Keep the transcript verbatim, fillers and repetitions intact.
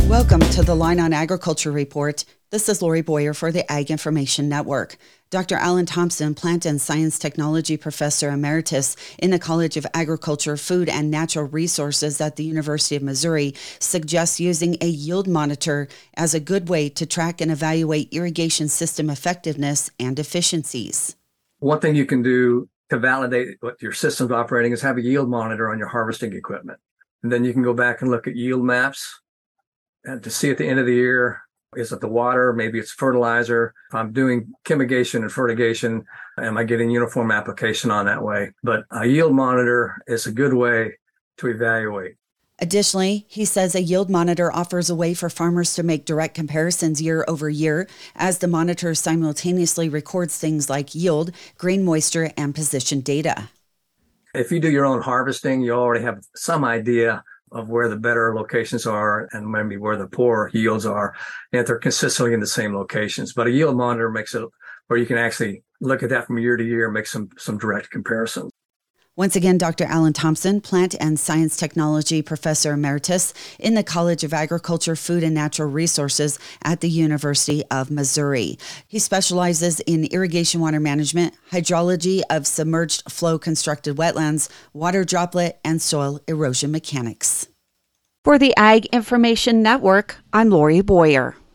Welcome to the Line on Agriculture Report. This is Lori Boyer for the Ag Information Network. Doctor Alan Thompson, Plant and Science Technology Professor Emeritus in the College of Agriculture, Food, and Natural Resources at the University of Missouri, suggests using a yield monitor as a good way to track and evaluate irrigation system effectiveness and efficiencies. One thing you can do to validate what your system's operating is have a yield monitor on your harvesting equipment. And then you can go back and look at yield maps and to see at the end of the year, is it the water? Maybe it's fertilizer. If I'm doing chemigation and fertigation, am I getting uniform application on that way? But a yield monitor is a good way to evaluate. Additionally, he says a yield monitor offers a way for farmers to make direct comparisons year over year, as the monitor simultaneously records things like yield, grain moisture, and position data. If you do your own harvesting, you already have some idea of where the better locations are and maybe where the poor yields are, and if they're consistently in the same locations. But a yield monitor makes it where you can actually look at that from year to year and make some, some direct comparisons. Once again, Doctor Alan Thompson, Plant and Science Technology Professor Emeritus in the College of Agriculture, Food, and Natural Resources at the University of Missouri. He specializes in irrigation water management, hydrology of submerged flow constructed wetlands, water droplet, and soil erosion mechanics. For the Ag Information Network, I'm Lori Boyer.